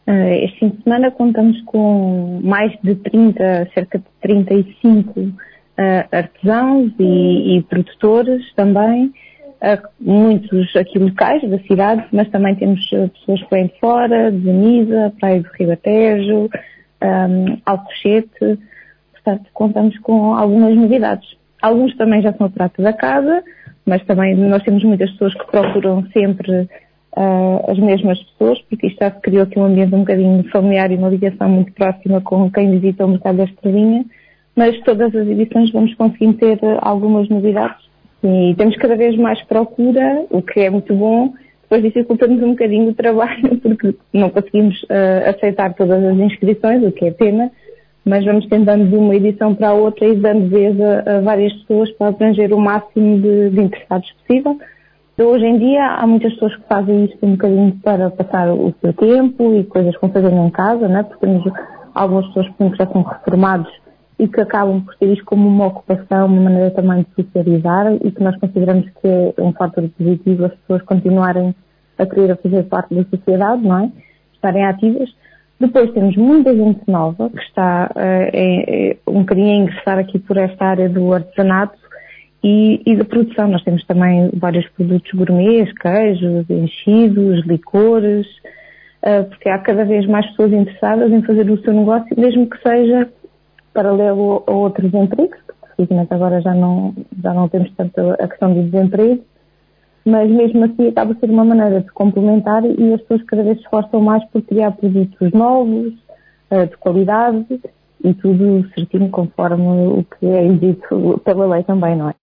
Este fim de semana contamos com mais de 30, cerca de 35 artesãos e produtores também, muitos aqui locais da cidade, mas também temos pessoas que vêm de fora, de Venisa, Praia do Ribatejo, Alcochete. Portanto, contamos com algumas novidades. Alguns também já são a prata da casa, mas também nós temos muitas pessoas que procuram sempre as mesmas pessoas, porque isto já se criou aqui um ambiente um bocadinho familiar e uma ligação muito próxima com quem visita o Mercado da Estrelinha, mas todas as edições vamos conseguir ter algumas novidades e temos cada vez mais procura, o que é muito bom. Depois dificulta-nos um bocadinho o trabalho, porque não conseguimos aceitar todas as inscrições, o que é pena, mas vamos tentando de uma edição para a outra e dando vez a várias pessoas para abranger o máximo de interessados possível. Hoje em dia há muitas pessoas que fazem isto um bocadinho para passar o seu tempo e coisas que vão fazer em casa, né? Porque temos algumas pessoas que já são reformados e que acabam por ter isto como uma ocupação, uma maneira também de socializar, e que nós consideramos que é um fator positivo as pessoas continuarem a querer fazer parte da sociedade, não é? Estarem ativas. Depois temos muita gente nova que está um bocadinho a ingressar aqui por esta área do artesanato e da produção. Nós temos também vários produtos gourmets, queijos, enchidos, licores, porque há cada vez mais pessoas interessadas em fazer o seu negócio, mesmo que seja paralelo a outros empregos, porque felizmente agora já não temos tanto a questão do desemprego, mas mesmo assim acaba por ser uma maneira de complementar e as pessoas cada vez se esforçam mais por criar produtos novos, de qualidade e tudo certinho conforme o que é dito pela lei também, não é?